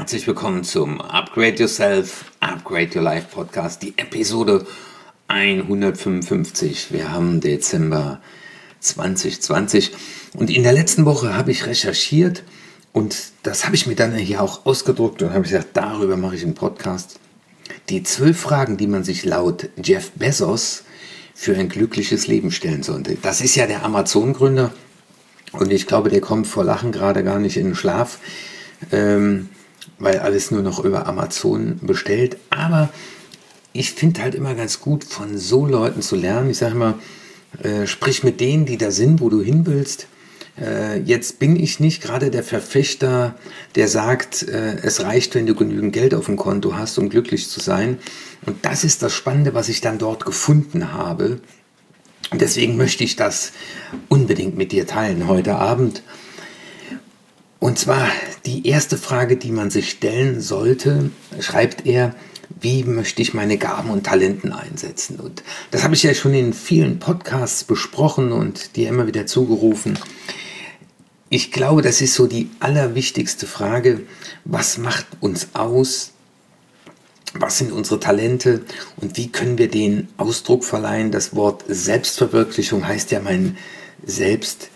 Herzlich willkommen zum Upgrade Yourself, Upgrade Your Life Podcast, die Episode 155. Wir haben Dezember 2020 und in der letzten Woche habe ich recherchiert und das habe ich mir dann hier auch ausgedruckt und habe gesagt, darüber mache ich einen Podcast. Die 12 Fragen, die man sich laut Jeff Bezos für ein glückliches Leben stellen sollte. Das ist ja der Amazon-Gründer und ich glaube, der kommt vor Lachen gerade gar nicht in den Schlaf. Weil alles nur noch über Amazon bestellt. Aber ich finde halt immer ganz gut, von so Leuten zu lernen. Ich sage immer, sprich mit denen, die da sind, wo du hin willst. Jetzt bin ich nicht gerade der Verfechter, der sagt, es reicht, wenn du genügend Geld auf dem Konto hast, um glücklich zu sein. Und das ist das Spannende, was ich dann dort gefunden habe. Und deswegen möchte ich das unbedingt mit dir teilen heute Abend. Und zwar die erste Frage, die man sich stellen sollte, schreibt er, wie möchte ich meine Gaben und Talenten einsetzen? Und das habe ich ja schon in vielen Podcasts besprochen und dir immer wieder zugerufen. Ich glaube, das ist so die allerwichtigste Frage. Was macht uns aus? Was sind unsere Talente? Und wie können wir den Ausdruck verleihen? Das Wort Selbstverwirklichung heißt ja, mein Selbst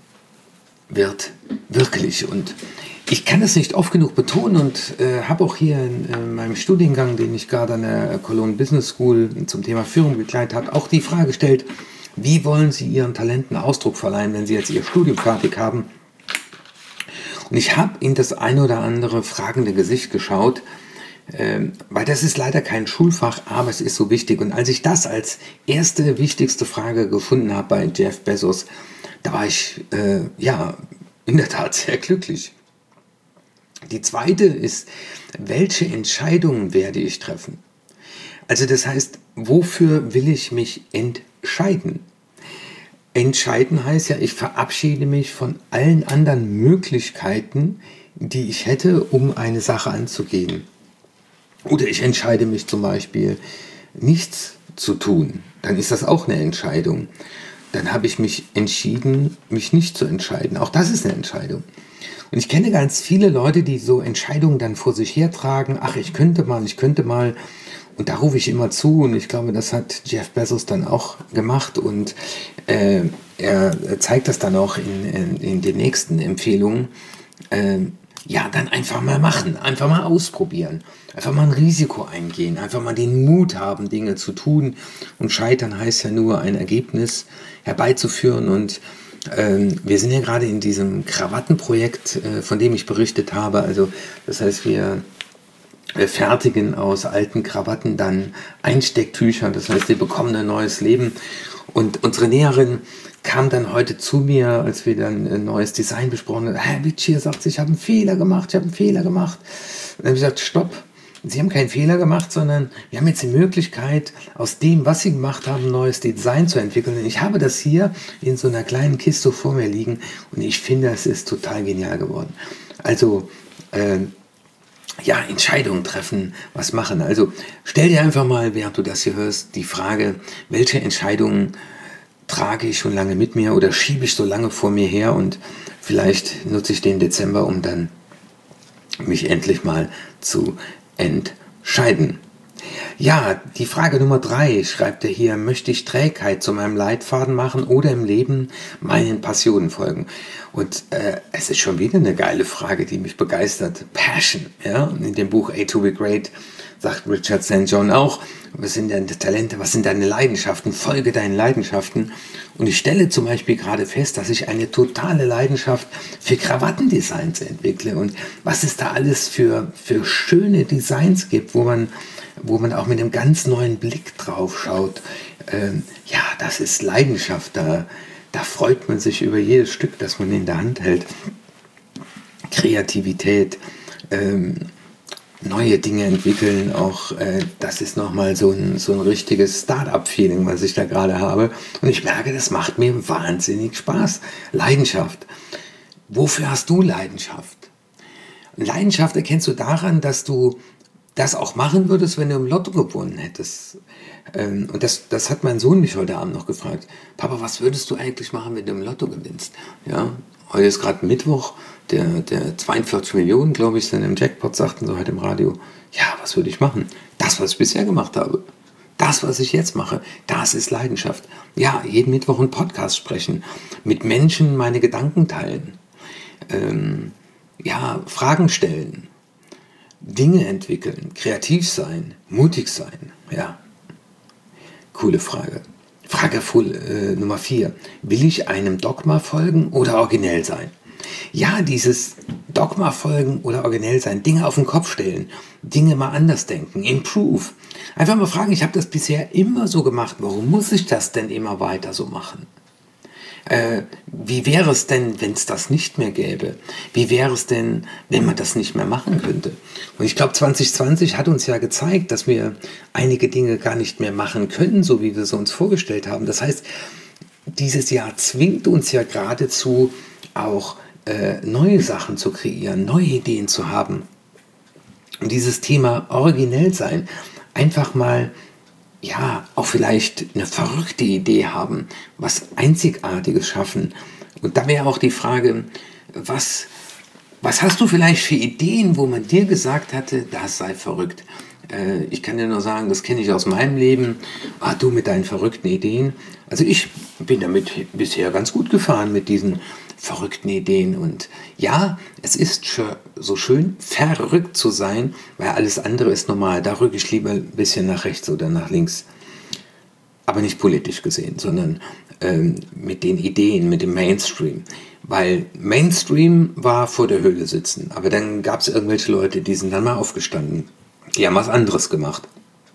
wird wirklich. Und ich kann das nicht oft genug betonen und habe auch hier in meinem Studiengang, den ich gerade an der Cologne Business School zum Thema Führung begleitet habe, auch die Frage gestellt, wie wollen Sie Ihren Talenten Ausdruck verleihen, wenn Sie jetzt Ihr Studium fertig haben? Und ich habe in das ein oder andere fragende Gesicht geschaut, weil das ist leider kein Schulfach, aber es ist so wichtig. Und als ich das als erste wichtigste Frage gefunden habe bei Jeff Bezos, da war ich in der Tat sehr glücklich. Die zweite ist, welche Entscheidungen werde ich treffen? Also das heißt, wofür will ich mich entscheiden? Entscheiden heißt ja, ich verabschiede mich von allen anderen Möglichkeiten, die ich hätte, um eine Sache anzugehen. Oder ich entscheide mich zum Beispiel, nichts zu tun. Dann ist das auch eine Entscheidung. Dann habe ich mich entschieden, mich nicht zu entscheiden. Auch das ist eine Entscheidung. Und ich kenne ganz viele Leute, die so Entscheidungen dann vor sich hertragen. Ach, ich könnte mal. Und da rufe ich immer zu. Und ich glaube, das hat Jeff Bezos dann auch gemacht. Und er zeigt das dann auch in den nächsten Empfehlungen. Dann einfach mal machen, einfach mal ausprobieren, einfach mal ein Risiko eingehen, einfach mal den Mut haben, Dinge zu tun. Und scheitern heißt ja nur, ein Ergebnis herbeizuführen. Und wir sind ja gerade in diesem Krawattenprojekt, von dem ich berichtet habe. Also das heißt, wir fertigen aus alten Krawatten dann Einstecktücher. Das heißt, wir bekommen ein neues Leben. Und unsere Näherin kam dann heute zu mir, als wir dann ein neues Design besprochen haben. Herr Witschier, sagt sie, ich habe einen Fehler gemacht. Und dann habe ich gesagt, stopp. Sie haben keinen Fehler gemacht, sondern wir haben jetzt die Möglichkeit, aus dem, was Sie gemacht haben, ein neues Design zu entwickeln. Und ich habe das hier in so einer kleinen Kiste vor mir liegen und ich finde, es ist total genial geworden. Also, Entscheidungen treffen, was machen. Also, stell dir einfach mal, während du das hier hörst, die Frage, welche Entscheidungen trage ich schon lange mit mir oder schiebe ich so lange vor mir her und vielleicht nutze ich den Dezember, um dann mich endlich mal zu entscheiden. Ja, die Frage Nummer 3 schreibt er hier, möchte ich Trägheit zu meinem Leitfaden machen oder im Leben meinen Passionen folgen? Und es ist schon wieder eine geile Frage, die mich begeistert. Passion, ja, in dem Buch A to be Great sagt Richard St. John auch, was sind deine Talente, was sind deine Leidenschaften, folge deinen Leidenschaften. Und ich stelle zum Beispiel gerade fest, dass ich eine totale Leidenschaft für Krawattendesigns entwickle und was es da alles für schöne Designs gibt, wo man auch mit einem ganz neuen Blick drauf schaut. Das ist Leidenschaft, da freut man sich über jedes Stück, das man in der Hand hält. Kreativität, neue Dinge entwickeln, auch das ist nochmal so ein richtiges Start-up-Feeling, was ich da gerade habe. Und ich merke, das macht mir wahnsinnig Spaß. Leidenschaft. Wofür hast du Leidenschaft? Leidenschaft erkennst du daran, dass du das auch machen würdest, wenn du im Lotto gewonnen hättest. Und das hat mein Sohn mich heute Abend noch gefragt. Papa, was würdest du eigentlich machen, wenn du im Lotto gewinnst? Ja, heute ist gerade Mittwoch, der 42 Millionen, glaube ich, sind im Jackpot, sagten sie heute im Radio. Ja, was würde ich machen? Das, was ich bisher gemacht habe. Das, was ich jetzt mache, das ist Leidenschaft. Ja, jeden Mittwoch einen Podcast sprechen, mit Menschen meine Gedanken teilen, Fragen stellen, Dinge entwickeln, kreativ sein, mutig sein. Ja, coole Frage. Frage Nummer 4. Will ich einem Dogma folgen oder originell sein? Ja, dieses Dogma folgen oder originell sein, Dinge auf den Kopf stellen, Dinge mal anders denken, improve. Einfach mal fragen, ich habe das bisher immer so gemacht, warum muss ich das denn immer weiter so machen? Wie wäre es denn, wenn es das nicht mehr gäbe? Wie wäre es denn, wenn man das nicht mehr machen könnte? Und ich glaube, 2020 hat uns ja gezeigt, dass wir einige Dinge gar nicht mehr machen können, so wie wir es uns vorgestellt haben. Das heißt, dieses Jahr zwingt uns ja geradezu auch neue Sachen zu kreieren, neue Ideen zu haben. Und dieses Thema originell sein, einfach mal auch vielleicht eine verrückte Idee haben, was Einzigartiges schaffen. Und da wäre auch die Frage, was hast du vielleicht für Ideen, wo man dir gesagt hatte, das sei verrückt? Ich kann dir nur sagen, das kenne ich aus meinem Leben. Du mit deinen verrückten Ideen. Also ich bin damit bisher ganz gut gefahren mit diesen verrückten Ideen. Und ja, es ist so schön, verrückt zu sein, weil alles andere ist normal. Da rücke ich lieber ein bisschen nach rechts oder nach links. Aber nicht politisch gesehen, sondern mit den Ideen, mit dem Mainstream. Weil Mainstream war vor der Höhle sitzen. Aber dann gab es irgendwelche Leute, die sind dann mal aufgestanden. Die haben was anderes gemacht.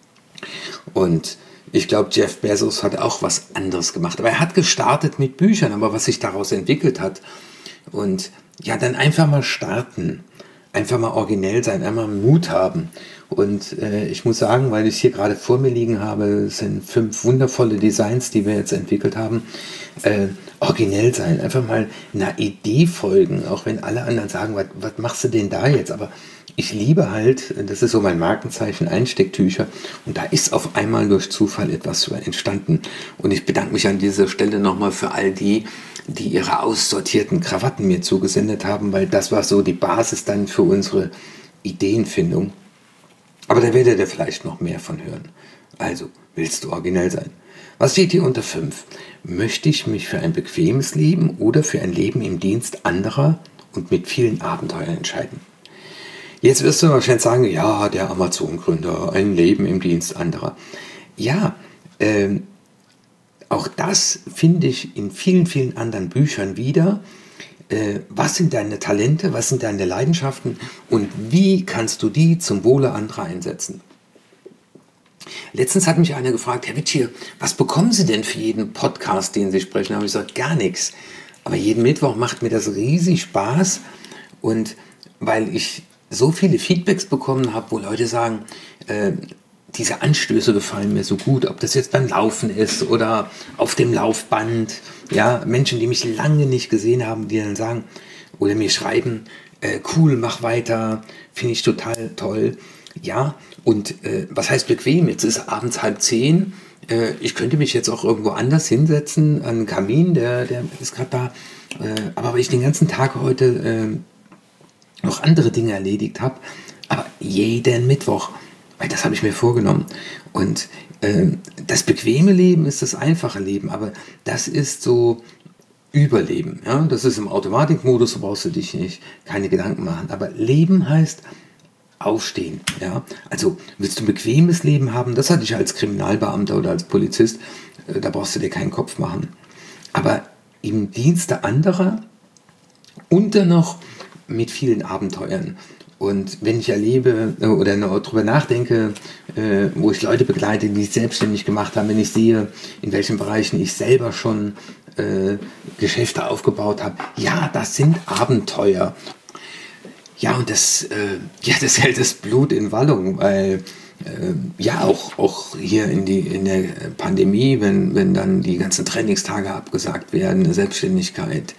Und ich glaube, Jeff Bezos hat auch was anderes gemacht. Aber er hat gestartet mit Büchern, aber was sich daraus entwickelt hat. Und ja, dann einfach mal starten. Einfach mal originell sein, einmal Mut haben. Und ich muss sagen, weil ich es hier gerade vor mir liegen habe, es sind 5 wundervolle Designs, die wir jetzt entwickelt haben. Originell sein, einfach mal einer Idee folgen, auch wenn alle anderen sagen, was machst du denn da jetzt? Aber ich liebe halt, das ist so mein Markenzeichen, Einstecktücher. Und da ist auf einmal durch Zufall etwas entstanden. Und ich bedanke mich an dieser Stelle nochmal für all die ihre aussortierten Krawatten mir zugesendet haben, weil das war so die Basis dann für unsere Ideenfindung. Aber da werdet ihr vielleicht noch mehr von hören. Also, willst du originell sein? Was steht hier unter 5? Möchte ich mich für ein bequemes Leben oder für ein Leben im Dienst anderer und mit vielen Abenteuern entscheiden? Jetzt wirst du wahrscheinlich sagen, ja, der Amazon-Gründer, ein Leben im Dienst anderer. Ja, auch das finde ich in vielen, vielen anderen Büchern wieder. Was sind deine Talente, was sind deine Leidenschaften und wie kannst du die zum Wohle anderer einsetzen? Letztens hat mich einer gefragt, Herr Wittschier, was bekommen Sie denn für jeden Podcast, den Sie sprechen? Da habe ich gesagt, gar nichts. Aber jeden Mittwoch macht mir das riesig Spaß und weil ich so viele Feedbacks bekommen habe, wo Leute sagen, diese Anstöße gefallen mir so gut, ob das jetzt beim Laufen ist oder auf dem Laufband. Ja, Menschen, die mich lange nicht gesehen haben, die dann sagen oder mir schreiben, cool, mach weiter, finde ich total toll. Ja, und was heißt bequem? Jetzt ist abends 9:30. Ich könnte mich jetzt auch irgendwo anders hinsetzen, an den Kamin, der ist gerade da. Aber weil ich den ganzen Tag heute noch andere Dinge erledigt habe, aber jeden Mittwoch, weil das habe ich mir vorgenommen. Und das bequeme Leben ist das einfache Leben, aber das ist so Überleben. Ja? Das ist im Automatikmodus, da brauchst du dich keine Gedanken machen. Aber Leben heißt aufstehen. Ja? Also willst du ein bequemes Leben haben, das hatte ich als Kriminalbeamter oder als Polizist, da brauchst du dir keinen Kopf machen. Aber im Dienste anderer und dann noch mit vielen Abenteuern. Und wenn ich erlebe oder darüber nachdenke, wo ich Leute begleite, die es selbstständig gemacht haben, wenn ich sehe, in welchen Bereichen ich selber schon Geschäfte aufgebaut habe, ja, das sind Abenteuer. Ja, und das hält das Blut in Wallung, weil auch hier in der Pandemie, wenn dann die ganzen Trainingstage abgesagt werden, eine Selbstständigkeit,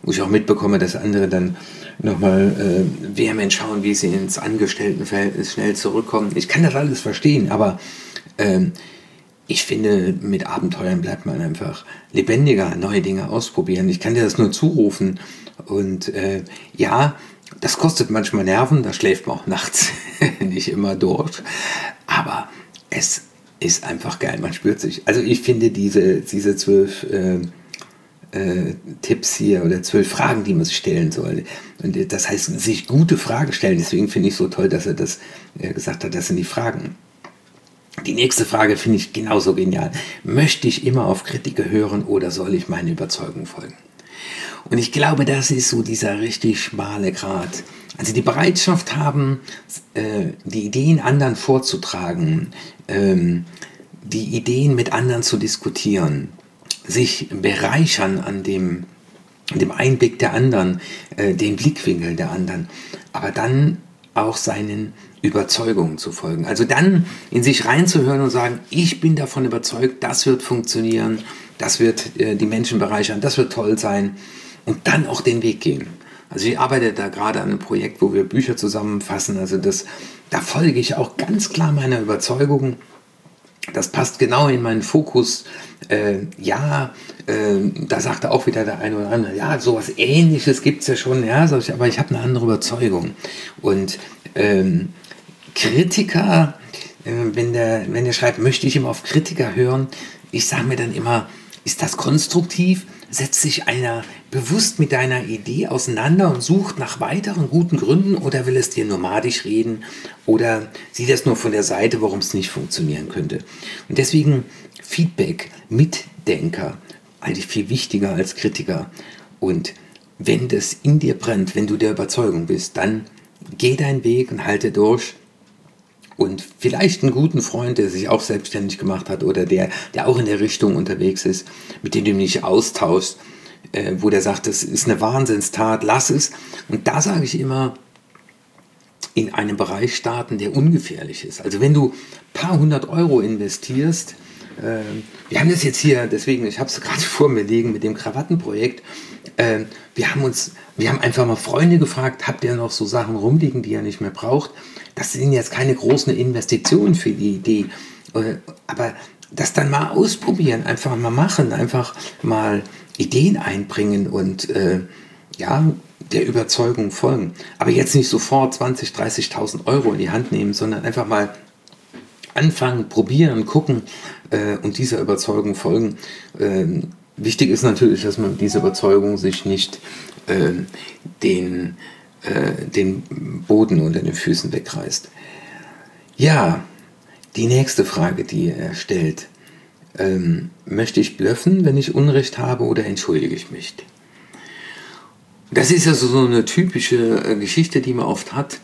wo ich auch mitbekomme, dass andere dann nochmal vehement schauen, wie sie ins Angestelltenverhältnis schnell zurückkommen. Ich kann das alles verstehen, aber ich finde, mit Abenteuern bleibt man einfach lebendiger, neue Dinge ausprobieren. Ich kann dir das nur zurufen. Und ja, das kostet manchmal Nerven, da schläft man auch nachts nicht immer durch. Aber es ist einfach geil, man spürt sich. Also ich finde diese 12 Tipps hier oder 12 Fragen, die man sich stellen soll. Und das heißt, sich gute Fragen stellen. Deswegen finde ich es so toll, dass er das gesagt hat, das sind die Fragen. Die nächste Frage finde ich genauso genial. Möchte ich immer auf Kritiker hören oder soll ich meiner Überzeugung folgen? Und ich glaube, das ist so dieser richtig schmale Grat. Also die Bereitschaft haben, die Ideen anderen vorzutragen, die Ideen mit anderen zu diskutieren, sich bereichern an dem Einblick der anderen, den Blickwinkel der anderen, aber dann auch seinen Überzeugungen zu folgen. Also dann in sich reinzuhören und sagen, ich bin davon überzeugt, das wird funktionieren, das wird die Menschen bereichern, das wird toll sein und dann auch den Weg gehen. Also ich arbeite da gerade an einem Projekt, wo wir Bücher zusammenfassen, also da folge ich auch ganz klar meiner Überzeugung. Das passt genau in meinen Fokus. Da sagte auch wieder der eine oder andere, ja, sowas Ähnliches gibt es ja schon, ja, aber ich habe eine andere Überzeugung. Und Kritiker, wenn der schreibt, möchte ich immer auf Kritiker hören, ich sage mir dann immer, ist das konstruktiv? Setzt sich einer bewusst mit deiner Idee auseinander und sucht nach weiteren guten Gründen oder will es dir nomadisch reden oder sieht es nur von der Seite, warum es nicht funktionieren könnte? Und deswegen Feedback, Mitdenker, eigentlich viel wichtiger als Kritiker. Und wenn das in dir brennt, wenn du der Überzeugung bist, dann geh deinen Weg und halte durch. Und vielleicht einen guten Freund, der sich auch selbstständig gemacht hat oder der auch in der Richtung unterwegs ist, mit dem du dich austauschst, wo der sagt, das ist eine Wahnsinnstat, lass es. Und da sage ich immer, in einem Bereich starten, der ungefährlich ist. Also wenn du ein paar hundert Euro investierst, wir haben das jetzt hier, deswegen, ich habe es gerade vor mir liegen mit dem Krawattenprojekt, wir haben einfach mal Freunde gefragt, habt ihr noch so Sachen rumliegen, die ihr nicht mehr braucht? Das sind jetzt keine großen Investitionen für die Idee, aber das dann mal ausprobieren, einfach mal machen, einfach mal Ideen einbringen und der Überzeugung folgen. Aber jetzt nicht sofort 20.000, 30.000 Euro in die Hand nehmen, sondern einfach mal anfangen, probieren, gucken und dieser Überzeugung folgen. Wichtig ist natürlich, dass man mit dieser Überzeugung sich nicht den Boden unter den Füßen wegreißt. Ja, die nächste Frage, die er stellt. Möchte ich blöffen, wenn ich Unrecht habe, oder entschuldige ich mich? Das ist ja so eine typische Geschichte, die man oft hat,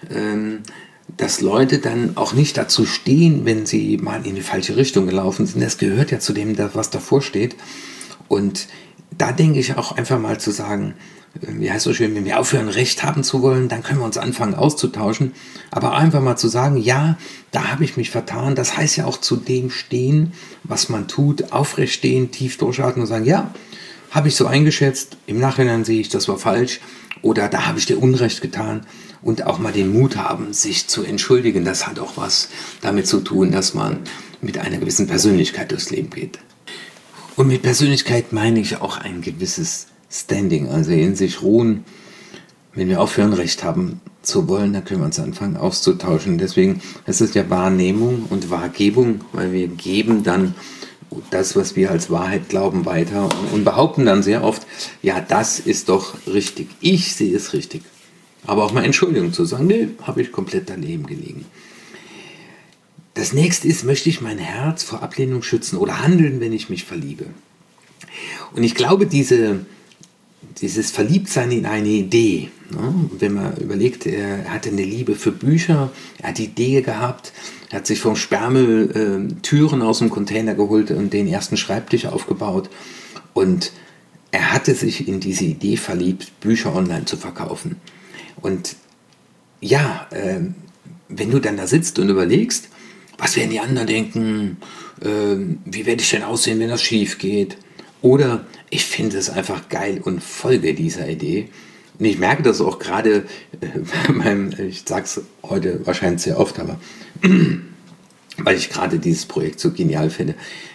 dass Leute dann auch nicht dazu stehen, wenn sie mal in die falsche Richtung gelaufen sind. Das gehört ja zu dem, was davor steht. Und da denke ich auch einfach mal zu sagen, wie heißt es so schön, wenn wir aufhören, Recht haben zu wollen, dann können wir uns anfangen auszutauschen. Aber einfach mal zu sagen, ja, da habe ich mich vertan. Das heißt ja auch zu dem stehen, was man tut, aufrecht stehen, tief durchatmen und sagen, ja, habe ich so eingeschätzt, im Nachhinein sehe ich, das war falsch oder da habe ich dir Unrecht getan und auch mal den Mut haben, sich zu entschuldigen. Das hat auch was damit zu tun, dass man mit einer gewissen Persönlichkeit durchs Leben geht. Und mit Persönlichkeit meine ich auch ein gewisses Standing, also in sich ruhen. Wenn wir aufhören, Recht haben zu wollen, dann können wir uns anfangen auszutauschen. Deswegen ist es ja Wahrnehmung und Wahrgebung, weil wir geben dann das, was wir als Wahrheit glauben, weiter und behaupten dann sehr oft, ja, das ist doch richtig, ich sehe es richtig. Aber auch mal Entschuldigung zu sagen, nee, habe ich komplett daneben gelegen. Das nächste ist, möchte ich mein Herz vor Ablehnung schützen oder handeln, wenn ich mich verliebe? Und ich glaube, dieses Verliebtsein in eine Idee, ne? Wenn man überlegt, er hatte eine Liebe für Bücher, er hat die Idee gehabt, er hat sich vom Sperrmüll Türen aus dem Container geholt und den ersten Schreibtisch aufgebaut und er hatte sich in diese Idee verliebt, Bücher online zu verkaufen. Und ja, wenn du dann da sitzt und überlegst, was werden die anderen denken, wie werde ich denn aussehen, wenn das schief geht? Oder ich finde es einfach geil und folge dieser Idee. Und ich merke das auch gerade bei meinem, ich sage es heute wahrscheinlich sehr oft, aber weil ich gerade dieses Projekt so genial finde.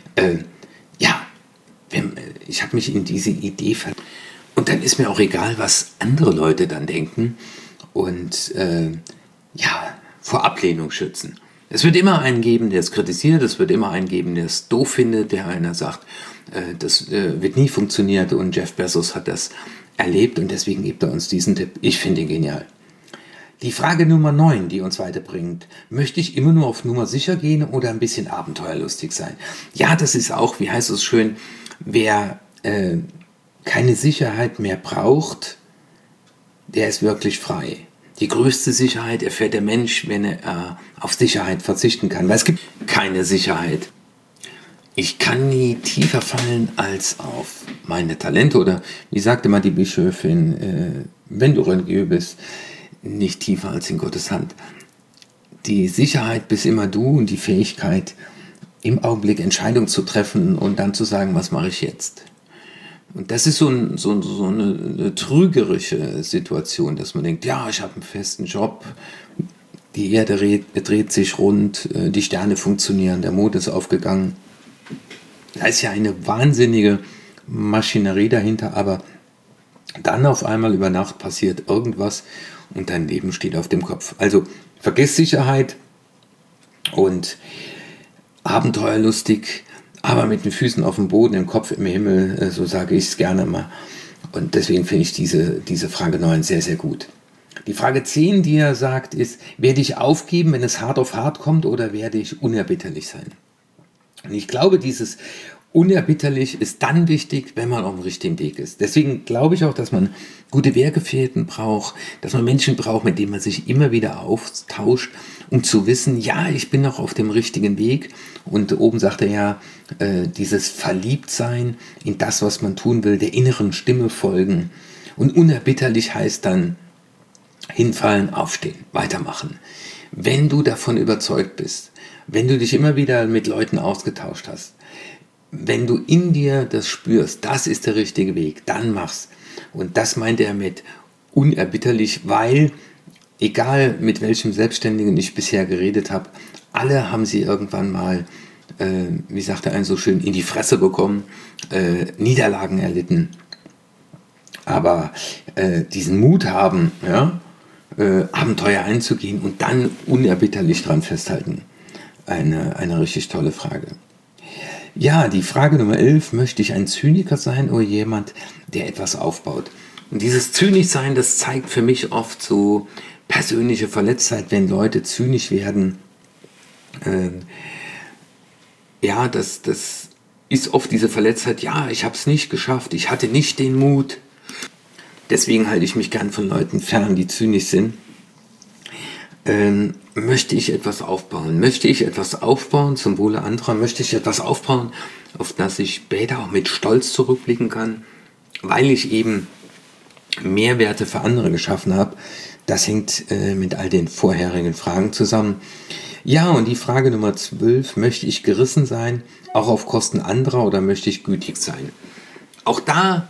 Ja, ich habe mich in diese Idee verliebt. Und dann ist mir auch egal, was andere Leute dann denken und ja, vor Ablehnung schützen. Es wird immer einen geben, der es kritisiert, es wird immer einen geben, der es doof findet, der einer sagt, das wird nie funktionieren und Jeff Bezos hat das erlebt und deswegen gibt er uns diesen Tipp. Ich finde ihn genial. Die Frage Nummer 9, die uns weiterbringt, möchte ich immer nur auf Nummer sicher gehen oder ein bisschen abenteuerlustig sein? Ja, das ist auch, wie heißt es schön, wer keine Sicherheit mehr braucht, der ist wirklich frei. Die größte Sicherheit erfährt der Mensch, wenn er auf Sicherheit verzichten kann, weil es gibt keine Sicherheit. Ich kann nie tiefer fallen als auf meine Talente oder, wie sagte mal die Bischöfin, wenn du religiös bist, nicht tiefer als in Gottes Hand. Die Sicherheit bist immer du und die Fähigkeit, im Augenblick Entscheidungen zu treffen und dann zu sagen, was mache ich jetzt? Und das ist so eine trügerische Situation, dass man denkt, ja, ich habe einen festen Job, die Erde dreht sich rund, die Sterne funktionieren, der Mond ist aufgegangen. Da ist ja eine wahnsinnige Maschinerie dahinter, aber dann auf einmal über Nacht passiert irgendwas und dein Leben steht auf dem Kopf. Also vergiss Sicherheit und abenteuerlustig, aber mit den Füßen auf dem Boden, im Kopf im Himmel, so sage ich es gerne mal. Und deswegen finde ich diese Frage 9 sehr, sehr gut. Die Frage 10, die er sagt, ist, werde ich aufgeben, wenn es hart auf hart kommt, oder werde ich unerbitterlich sein? Und ich glaube, dieses unerbitterlich ist dann wichtig, wenn man auf dem richtigen Weg ist. Deswegen glaube ich auch, dass man gute Wehrgefährten braucht, dass man Menschen braucht, mit denen man sich immer wieder austauscht, um zu wissen, ja, ich bin noch auf dem richtigen Weg. Und oben sagt er ja, dieses Verliebtsein in das, was man tun will, der inneren Stimme folgen. Und unerbitterlich heißt dann hinfallen, aufstehen, weitermachen. Wenn du davon überzeugt bist, wenn du dich immer wieder mit Leuten ausgetauscht hast, wenn du in dir das spürst, das ist der richtige Weg, dann mach's. Und das meint er mit unerbitterlich, weil, egal mit welchem Selbstständigen ich bisher geredet habe, alle haben sie irgendwann mal, wie sagt er einen so schön, in die Fresse bekommen, Niederlagen erlitten. Aber diesen Mut haben, ja, Abenteuer einzugehen und dann unerbitterlich dran festhalten. Eine richtig tolle Frage. Ja, die Frage Nummer 11, möchte ich ein Zyniker sein oder jemand, der etwas aufbaut? Und dieses Zynischsein, das zeigt für mich oft so persönliche Verletztheit, wenn Leute zynisch werden. Ja, das ist oft diese Verletztheit, ja, ich habe es nicht geschafft, ich hatte nicht den Mut. Deswegen halte ich mich gern von Leuten fern, die zynisch sind. Möchte ich etwas aufbauen? Möchte ich etwas aufbauen zum Wohle anderer? Möchte ich etwas aufbauen, auf das ich später auch mit Stolz zurückblicken kann, weil ich eben Mehrwerte für andere geschaffen habe? Das hängt mit all den vorherigen Fragen zusammen. Ja, und die Frage Nummer 12, möchte ich gerissen sein, auch auf Kosten anderer, oder möchte ich gütig sein? Auch da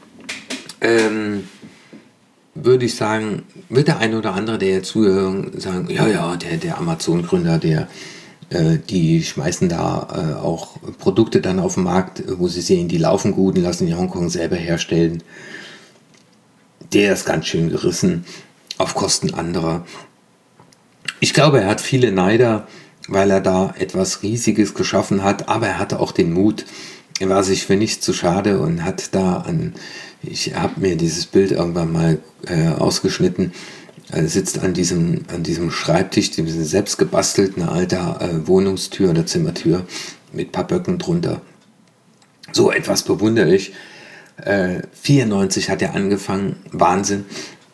würde ich sagen, wird der eine oder andere, der jetzt zuhört, sagen, ja, der Amazon-Gründer, die schmeißen da auch Produkte dann auf den Markt, wo sie sehen, die laufen gut und lassen die Hongkong selber herstellen. Der ist ganz schön gerissen auf Kosten anderer. Ich glaube, er hat viele Neider, weil er da etwas Riesiges geschaffen hat, aber er hatte auch den Mut, er war sich für nichts zu schade und hat da ich habe mir dieses Bild irgendwann mal ausgeschnitten, sitzt an diesem Schreibtisch, diesem selbst gebastelten alter Wohnungstür oder Zimmertür mit Pappböcken drunter. So etwas bewundere ich. 94 hat er angefangen, Wahnsinn.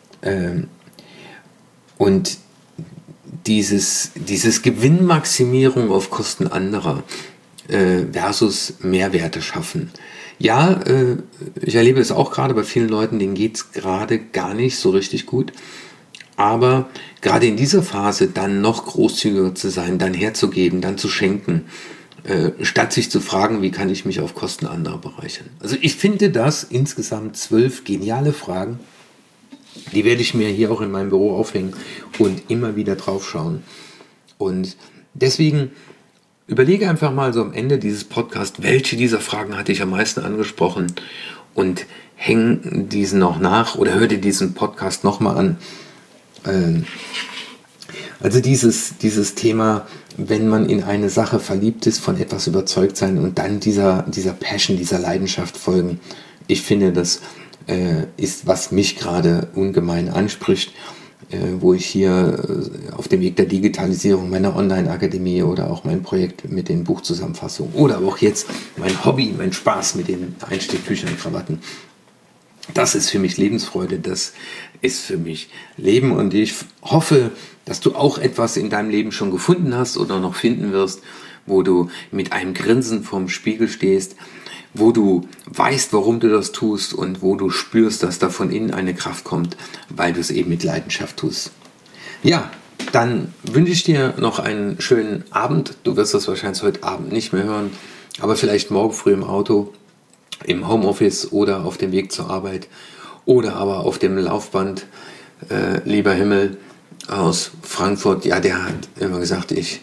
Und dieses Gewinnmaximierung auf Kosten anderer versus Mehrwerte schaffen. Ja, ich erlebe es auch gerade bei vielen Leuten, denen geht es gerade gar nicht so richtig gut. Aber gerade in dieser Phase dann noch großzügiger zu sein, dann herzugeben, dann zu schenken, statt sich zu fragen, wie kann ich mich auf Kosten anderer bereichern. Also ich finde das insgesamt 12 geniale Fragen, die werde ich mir hier auch in meinem Büro aufhängen und immer wieder drauf schauen. Und deswegen überlege einfach mal so am Ende dieses Podcasts, welche dieser Fragen hatte ich am meisten angesprochen und häng diesen noch nach oder hör dir diesen Podcast nochmal an. Also dieses Thema, wenn man in eine Sache verliebt ist, von etwas überzeugt sein und dann dieser Passion, dieser Leidenschaft folgen. Ich finde, das ist, was mich gerade ungemein anspricht, wo ich hier auf dem Weg der Digitalisierung meiner Online-Akademie oder auch mein Projekt mit den Buchzusammenfassungen oder aber auch jetzt mein Hobby, mein Spaß mit den Einsteckbüchern und Krawatten. Das ist für mich Lebensfreude, das ist für mich Leben und ich hoffe, dass du auch etwas in deinem Leben schon gefunden hast oder noch finden wirst, wo du mit einem Grinsen vorm Spiegel stehst, wo du weißt, warum du das tust und wo du spürst, dass da von innen eine Kraft kommt, weil du es eben mit Leidenschaft tust. Ja, dann wünsche ich dir noch einen schönen Abend. Du wirst das wahrscheinlich heute Abend nicht mehr hören, aber vielleicht morgen früh im Auto, im Homeoffice oder auf dem Weg zur Arbeit oder aber auf dem Laufband. Lieber Himmel aus Frankfurt, ja, der hat immer gesagt, ich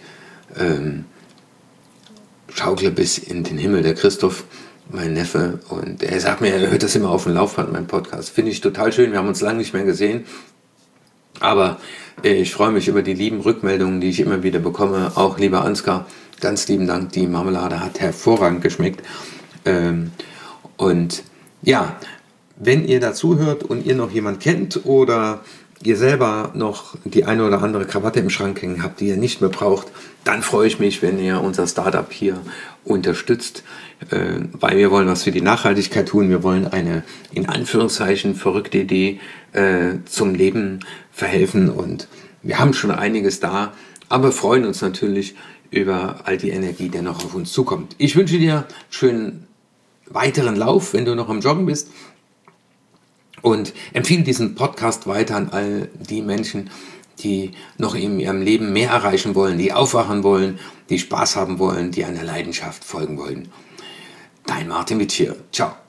schaukle bis in den Himmel, der Christoph, mein Neffe, und er sagt mir, er hört das immer auf dem Laufband, mein Podcast. Finde ich total schön, wir haben uns lange nicht mehr gesehen, aber ich freue mich über die lieben Rückmeldungen, die ich immer wieder bekomme. Auch lieber Ansgar, ganz lieben Dank, die Marmelade hat hervorragend geschmeckt. Und ja, wenn ihr dazu hört und ihr noch jemand kennt oder ihr selber noch die eine oder andere Krawatte im Schrank hängen habt, die ihr nicht mehr braucht, dann freue ich mich, wenn ihr unser Startup hier unterstützt, weil wir wollen was für die Nachhaltigkeit tun. Wir wollen eine, in Anführungszeichen, verrückte Idee zum Leben verhelfen und wir haben schon einiges da, aber freuen uns natürlich über all die Energie, die noch auf uns zukommt. Ich wünsche dir einen schönen weiteren Lauf, wenn du noch am Joggen bist. Und empfehle diesen Podcast weiter an all die Menschen, die noch in ihrem Leben mehr erreichen wollen, die aufwachen wollen, die Spaß haben wollen, die einer Leidenschaft folgen wollen. Dein Martin Witsch hier. Ciao.